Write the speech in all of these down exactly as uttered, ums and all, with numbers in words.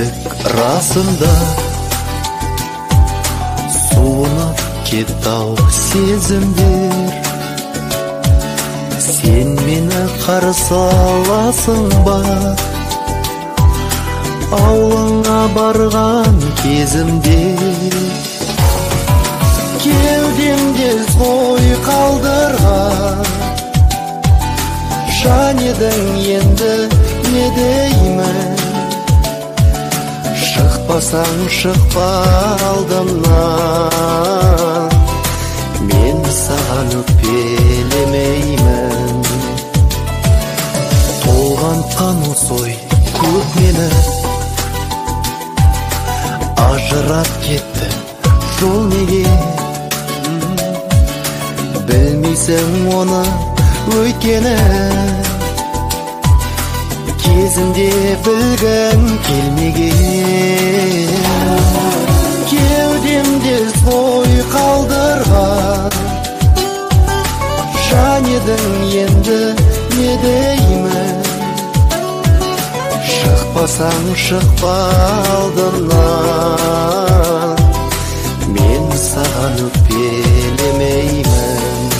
кеттік расында, суынып кетті-ау сезімдер. Сен мені қарсы аласың ба, ауылыңа барған кезімде? Кеудемде ой қалдырған жан едің, енді не деймін? Шықпасаң шықпа алдымнан, мен саған өкпелемеймін. Толған қамыс ой көп мені, ажырап кетті жол неге? Білмейсің оны өйткені кезінде білгің келмеген. Кеудемде ой қалдырған жан едің, енді не деймін? Шықпасаң шықпа алдымнан, мен саған өкпелемеймін.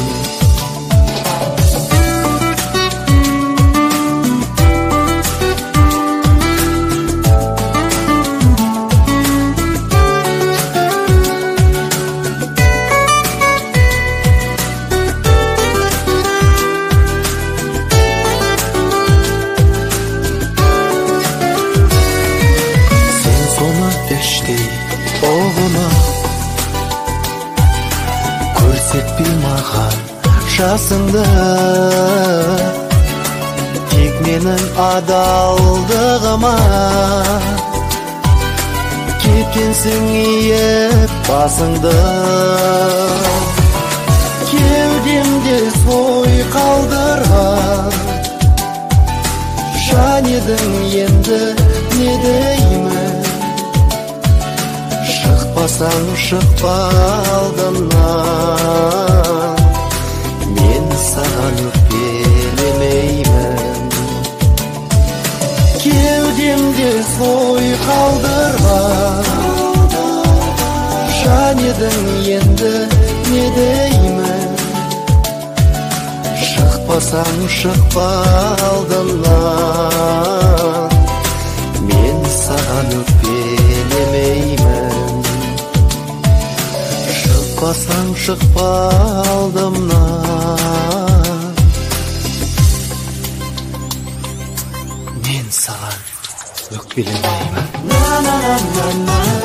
Оғына көрсетпей маған жасыңды, тек менің адалдығыма кеткенсің иіп басыңды. Кеудемде ой қалдырған жан едің, енді не деймін? Шықпасаң шықпа алдымнан, мен саған өкпелемеймін. Кеудемде ой қалдырған жан едің, енді не деймін? Шықпасаң шықпа алдымнан, мен саған өкпелемеймін. Шықпасаң шықпа алдымнан, мен саған өкпелемеймін.